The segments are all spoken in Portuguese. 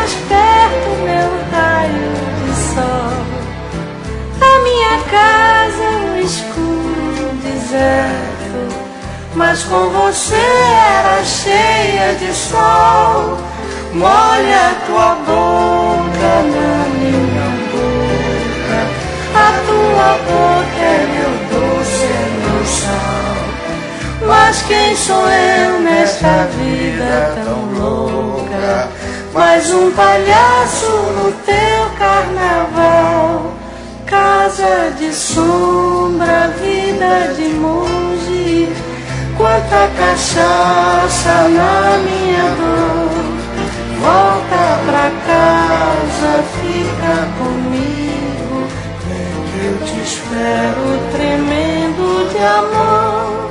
mais perto, meu raio de sol. A minha casa é um escuro deserto, mas com você era cheia de sol. Molha tua boca na minha boca, a tua boca é meu doce, é meu sal. Mas quem sou eu nesta vida tão louca? Mais um palhaço no teu carnaval. Casa de sombra, vida de monge, quanta cachaça na minha dor. Volta pra casa, fica comigo, que eu te espero tremendo de amor.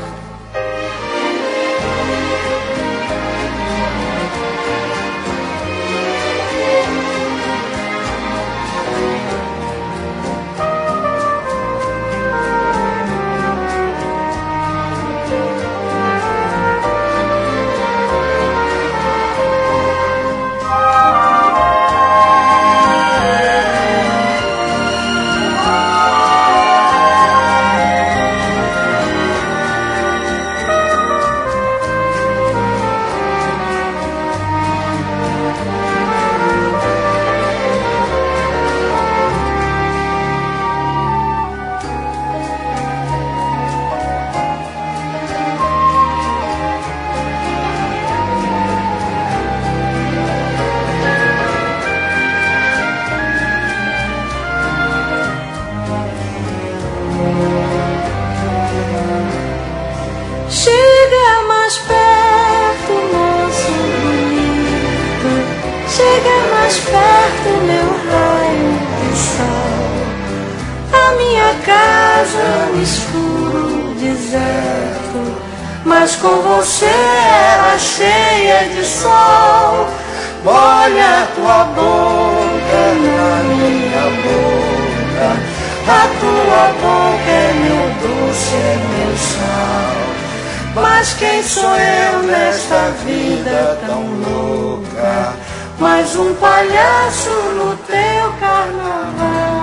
Chega mais perto, moço bonito, chega mais perto, meu raio de sol. A minha casa é um escuro deserto, mas com você era cheia de sol. Molha tua boca na minha boca, a tua boca é meu doce, é meu sal. Mas quem sou eu nesta vida tão louca? Mais um palhaço no teu carnaval.